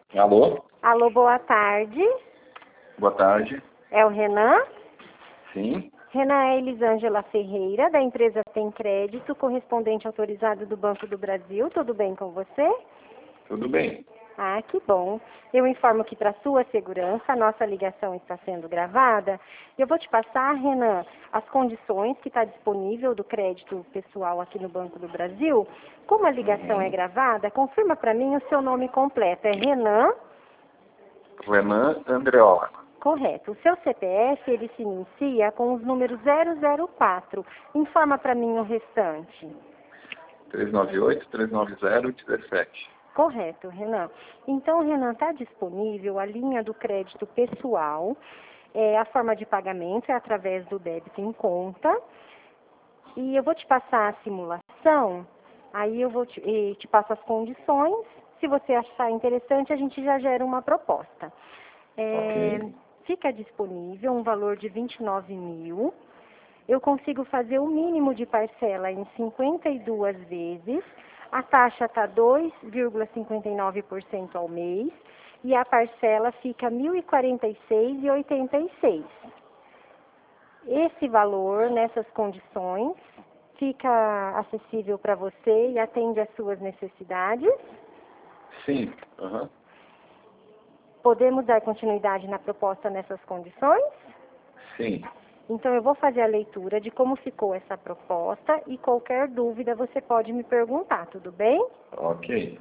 Alô? Alô, boa tarde. Boa tarde. É o Renan? Sim. Renan, é Elisângela Ferreira, da empresa Tem Crédito, correspondente autorizado do Banco do Brasil. Tudo bem com você? Tudo bem. Ah, que bom. Eu informo que, para sua segurança, a nossa ligação está sendo gravada. Eu vou te passar, Renan, as condições que está disponível do crédito pessoal aqui no Banco do Brasil. Como a ligação é gravada, confirma para mim o seu nome completo. É Renan? Renan Andreola. Correto. O seu CPF, ele se inicia com os números 004. Informa para mim o restante. 398-390-17. Correto, Renan. Então, Renan, está disponível a linha do crédito pessoal. A forma de pagamento é através do débito em conta. E eu vou te passar a simulação, aí eu vou te passo as condições. Se você achar interessante, a gente já gera uma proposta. Ok. Fica disponível um valor de 29 mil. Eu consigo fazer o mínimo de parcela em 52 vezes. A taxa está 2,59% ao mês e a parcela fica R$ 1.046,86. Esse valor, nessas condições, fica acessível para você e atende às suas necessidades? Sim. Aham. Podemos dar continuidade na proposta nessas condições? Sim. Então, eu vou fazer a leitura de como ficou essa proposta e qualquer dúvida você pode me perguntar, tudo bem? Ok.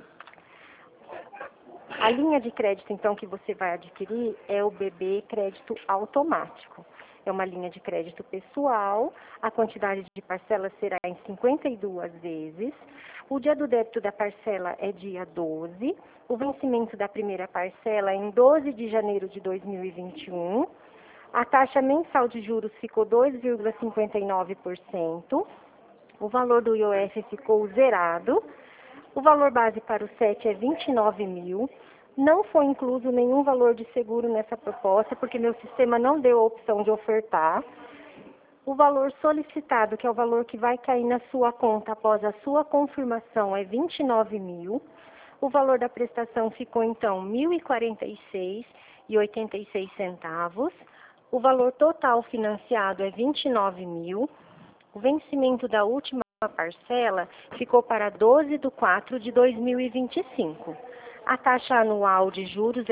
A linha de crédito, então, que você vai adquirir é o BB Crédito Automático. É uma linha de crédito pessoal, a quantidade de parcelas será em 52 vezes. O dia do débito da parcela é dia 12. O vencimento da primeira parcela é em 12 de janeiro de 2021. A taxa mensal de juros ficou 2,59%. O valor do IOF ficou zerado. O valor base para o SET é 29 mil. Não foi incluso nenhum valor de seguro nessa proposta, porque meu sistema não deu a opção de ofertar. O valor solicitado, que é o valor que vai cair na sua conta após a sua confirmação, é 29 mil. O valor da prestação ficou, então, R$ 1.046,86. O valor total financiado é 29 mil. O vencimento da última parcela ficou para 12/4 de 2025. A taxa anual de juros é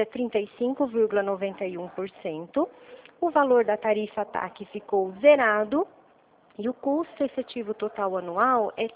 35,91%. O valor da tarifa TAC ficou zerado e o custo efetivo total anual é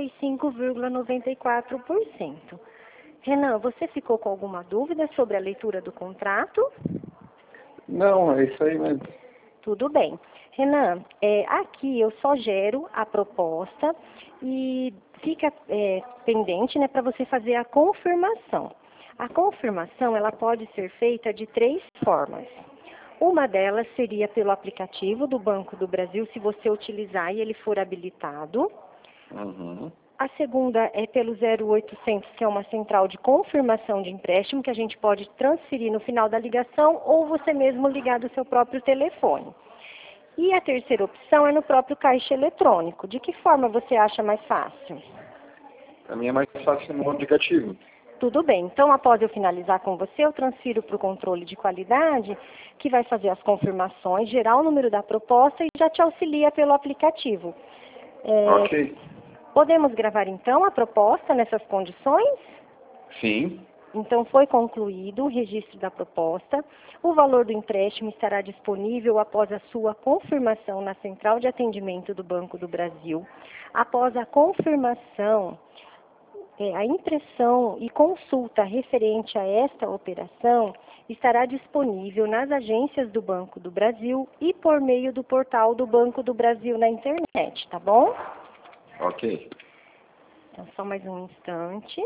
35,94%. Renan, você ficou com alguma dúvida sobre a leitura do contrato? Não, é isso aí mesmo. Tudo bem. Renan, aqui eu só gero a proposta e fica pendente, né, para você fazer a confirmação. A confirmação ela pode ser feita de 3 formas. Uma delas seria pelo aplicativo do Banco do Brasil, se você utilizar e ele for habilitado. Uhum. A segunda é pelo 0800, que é uma central de confirmação de empréstimo, que a gente pode transferir no final da ligação ou você mesmo ligar do seu próprio telefone. E a terceira opção é no próprio caixa eletrônico. De que forma você acha mais fácil? A minha é mais fácil no aplicativo. Tudo bem. Então, após eu finalizar com você, eu transfiro para o controle de qualidade, que vai fazer as confirmações, gerar o número da proposta e já te auxilia pelo aplicativo. Ok. Podemos gravar, então, a proposta nessas condições? Sim. Então, foi concluído o registro da proposta. O valor do empréstimo estará disponível após a sua confirmação na Central de Atendimento do Banco do Brasil. Após a confirmação, a impressão e consulta referente a esta operação estará disponível nas agências do Banco do Brasil e por meio do portal do Banco do Brasil na internet, tá bom? Ok. Então, só mais um instante.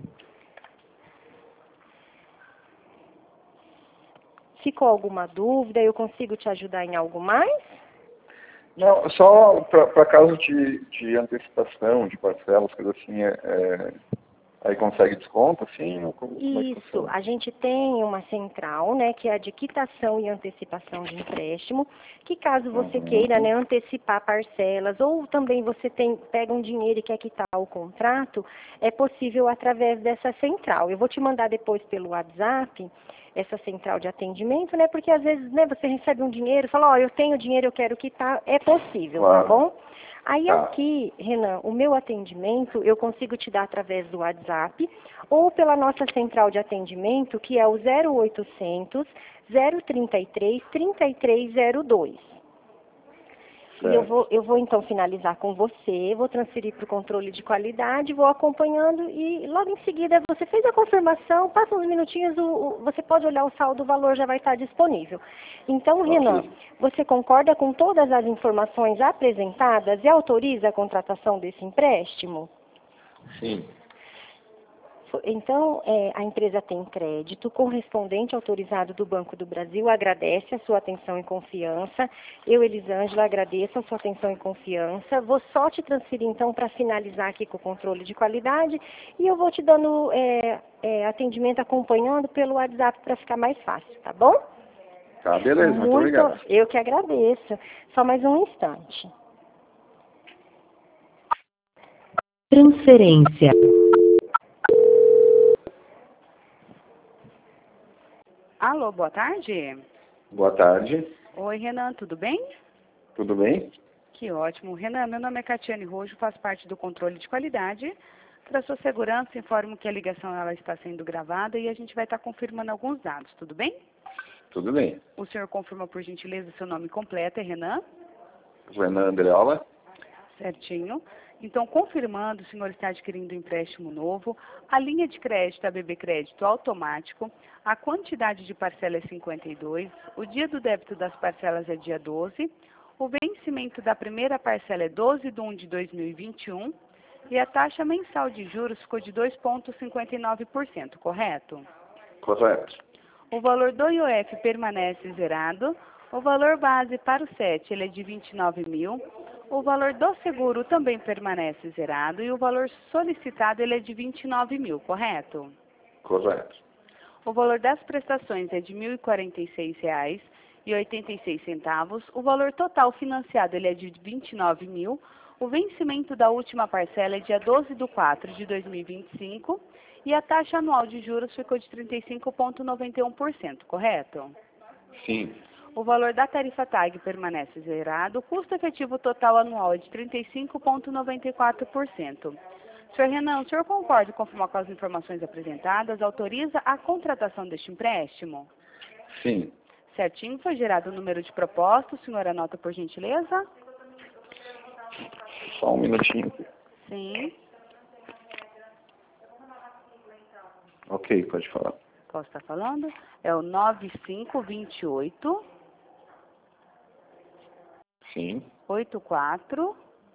Ficou alguma dúvida? Eu consigo te ajudar em algo mais? Não, só para caso de antecipação, de parcelas, coisa assim, Aí consegue desconto, assim? Ou como é que Isso, funciona? a gente tem uma central, né, que é a de quitação e antecipação de empréstimo, que caso você queira, né, antecipar parcelas, ou também você pega um dinheiro e quer quitar o contrato, é possível através dessa central. Eu vou te mandar depois pelo WhatsApp essa central de atendimento, né, porque às vezes, né, você recebe um dinheiro e fala, ó, eu tenho dinheiro, eu quero quitar, é possível, tá Claro. bom? Aí Tá. aqui, Renan, o meu atendimento eu consigo te dar através do WhatsApp ou pela nossa central de atendimento, que é o 0800 033 3302. E Certo. eu vou então finalizar com você, vou transferir para o controle de qualidade, vou acompanhando e logo em seguida você fez a confirmação, passa uns minutinhos, você pode olhar o saldo, o valor já vai estar disponível. Então, Renan, Ok. você concorda com todas as informações apresentadas e autoriza a contratação desse empréstimo? Sim. Então, a empresa tem crédito, correspondente autorizado do Banco do Brasil, agradece a sua atenção e confiança. Eu, Elisângela, agradeço a sua atenção e confiança. Vou só te transferir, então, para finalizar aqui com o controle de qualidade e eu vou te dando atendimento acompanhando pelo WhatsApp para ficar mais fácil, tá bom? Tá, beleza. Muito obrigado. Eu que agradeço. Só mais um instante. Transferência. Alô, boa tarde. Boa tarde. Oi, Renan, tudo bem? Tudo bem? Que ótimo. Renan, meu nome é Catiane Rojo, faço parte do controle de qualidade. Para sua segurança, informo que a ligação ela está sendo gravada e a gente vai estar confirmando alguns dados, tudo bem? Tudo bem. O senhor confirma, por gentileza, seu nome completo, é Renan? Renan Andreola? Certinho. Então, confirmando, o senhor está adquirindo um empréstimo novo, a linha de crédito, a BB Crédito automático, a quantidade de parcela é 52, o dia do débito das parcelas é dia 12, o vencimento da primeira parcela é 12/1 de 2021 e a taxa mensal de juros ficou de 2,59%, correto? Correto. O valor do IOF permanece zerado. O valor base para o SET ele é de 29 mil. O valor do seguro também permanece zerado. E o valor solicitado ele é de 29 mil, correto? Correto. O valor das prestações é de R$ 1.046,86. O valor total financiado ele é de 29 mil. O vencimento da última parcela é dia 12/4 de 2025. E a taxa anual de juros ficou de 35,91%, correto? Sim. O valor da tarifa TAG permanece zerado. O custo efetivo total anual é de 35,94%. Senhor Renan, o senhor concorda em confirmar com as informações apresentadas? Autoriza a contratação deste empréstimo? Sim. Certinho, foi gerado o número de proposta. O senhor anota, por gentileza? Só um minutinho. Sim. Ok, pode falar. Posso estar falando? É o 9528 Sim. 84.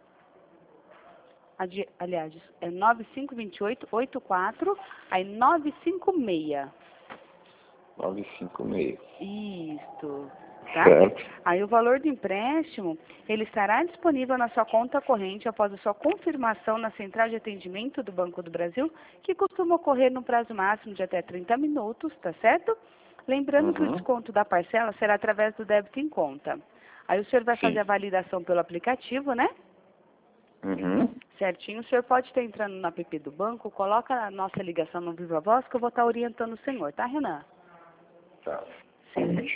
Aliás, é 952884, aí 956. 956. Isto, tá? Certo. Aí o valor do empréstimo, ele estará disponível na sua conta corrente após a sua confirmação na central de atendimento do Banco do Brasil, que costuma ocorrer no prazo máximo de até 30 minutos, tá certo? Lembrando que o desconto da parcela será através do débito em conta. Aí o senhor vai fazer Sim. a validação pelo aplicativo, né? Certinho, o senhor pode estar entrando no app do banco, coloca a nossa ligação no Viva Voz que eu vou estar orientando o senhor, tá, Renan? Tá. Sim.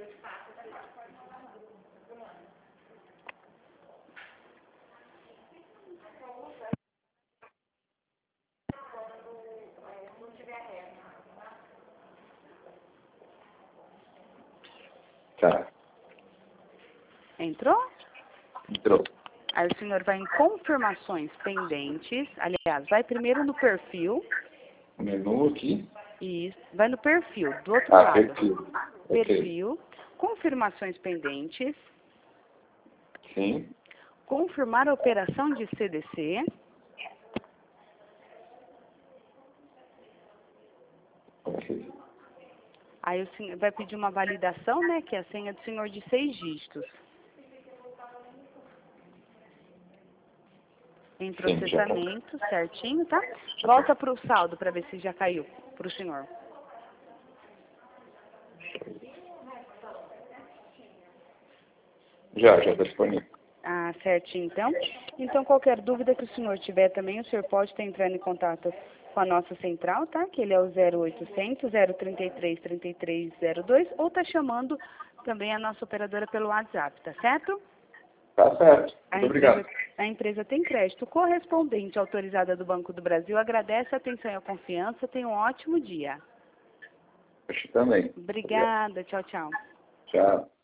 Tá. Entrou? Entrou. Aí o senhor vai em confirmações pendentes, aliás, vai primeiro no perfil, O menu aqui. e vai no perfil, do outro Ah, lado. perfil. Ok. Perfil, confirmações pendentes, Sim. confirmar a operação de CDC, Ok. aí o senhor vai pedir uma validação, né, que é a senha do senhor de 6 dígitos. Em Sim, já tá. processamento, certinho, tá? Volta para o saldo para ver se já caiu para o senhor. Já está disponível. Ah, certinho, então. Então, qualquer dúvida que o senhor tiver também, o senhor pode estar entrando em contato com a nossa central, tá? Que ele é o 0800 033 3302, ou tá chamando também a nossa operadora pelo WhatsApp, tá certo? Tá certo. Muito obrigado. A empresa tem crédito correspondente autorizada do Banco do Brasil. Agradece a atenção e a confiança. Tenha um ótimo dia. Acho também. Obrigada. Tchau, tchau. Tchau.